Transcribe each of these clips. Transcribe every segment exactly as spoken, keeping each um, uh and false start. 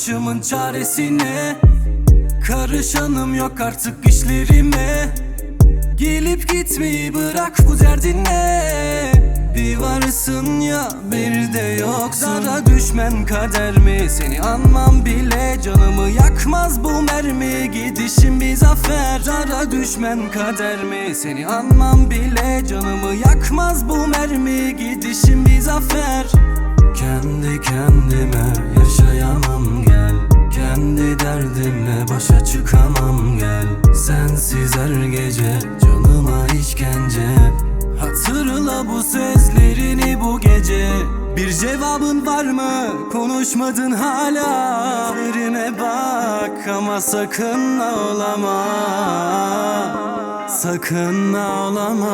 başımın çaresine. Karışanım yok artık işlerime. Gelip gitmeyi bırak bu derdinle. Bir varsın ya bir de yoksun. Zara düşmen kader mi? Seni anmam bile canımı yakmaz bu mermi. Gidişim bir zafer. Zara düşmen kader mi? Seni anmam bile canımı yakmaz bu mermi. Gidişim bir zafer. Kendi kendime yaşayamam gel. Kendi derdimle başa çıkamam gel. Sensiz her gece canıma işkence. Hatırla bu sözlerini bu gece. Bir cevabın var mı? Konuşmadın hala. Verine bak ama sakın ağlama. Sakın ağlama.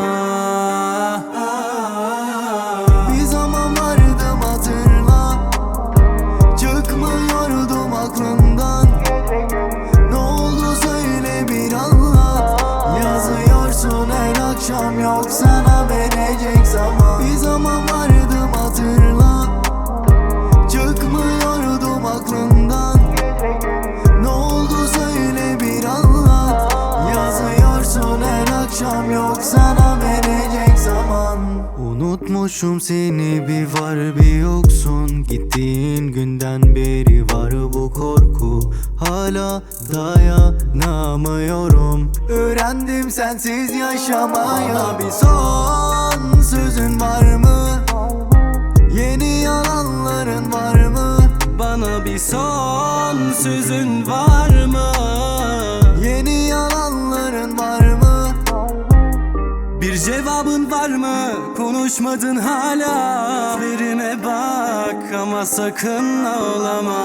Bir zaman vardım hatırla. Çıkmıyordum aklımdan. Ne oldu söyle bir anlat. Yazıyorsun her akşam yok sana verecek zaman. Bir zaman vardım hatırla. Çıkmıyordum aklımdan. Ne oldu söyle bir anlat. Yazıyorsun her akşam yok sana verecek zaman. Unutmuşum seni bir var bir yoksun. Gittiğin günden beri var bu korku. Hala dayanamıyorum. Öğrendim sensiz yaşamaya. Bir son sözün var mı? Yeni yalanların var mı? Bana bir son sözün var mı? Yeni yalanların var mı? Bir cevabın var mı? Konuşmadın hala. Verine bak ama sakın ağlama.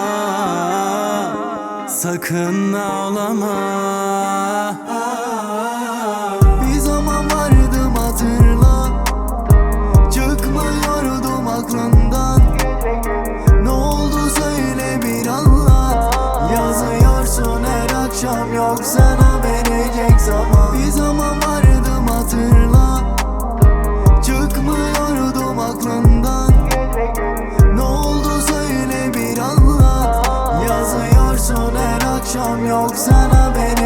Sakın ağlama. Bir zaman vardım hatırla. Çıkmıyordum aklımdan. Ne oldu söyle bir anlat. Yazıyorsun her akşam yok sana verecek zaman. Bir zaman vardım hatırla. Çıkmıyordum aklımdan. Ne oldu söyle bir anlat. Yazıyorsun her akşam yok sana verecek